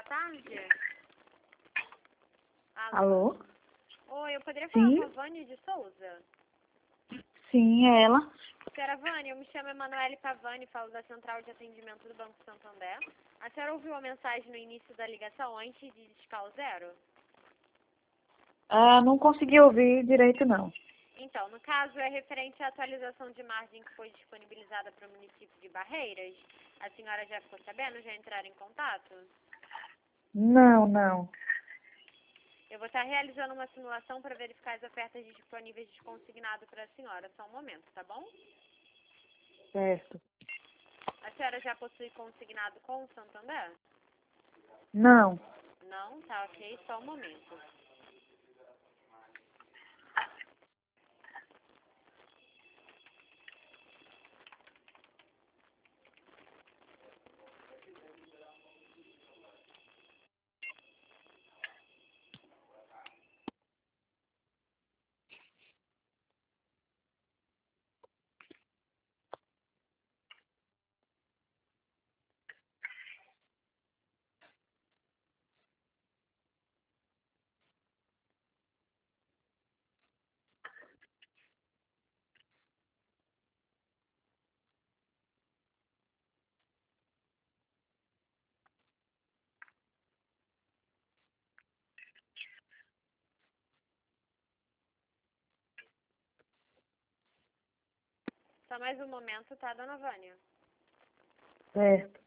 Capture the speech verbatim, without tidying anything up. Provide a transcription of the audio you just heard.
tarde. Alô? Alô? Oi, eu poderia falar Sim? com a Vânia de Souza? Sim, é ela. Senhora Vânia, eu me chamo Emanuele Pavani, falo da Central de Atendimento do Banco Santander. A senhora ouviu a mensagem no início da ligação antes de discar o zero? Ah, não consegui ouvir direito, não. Então, no caso, é referente à atualização de margem que foi disponibilizada para o município de Barreiras. A senhora já ficou sabendo? Já entraram em contato? Não, não. Eu vou estar realizando uma simulação para verificar as ofertas disponíveis de consignado para a senhora. Só um momento, tá bom? Certo. A senhora já possui consignado com o Santander? Não. Não? Tá ok, só um momento. Só mais um momento, tá, dona Vânia? Certo.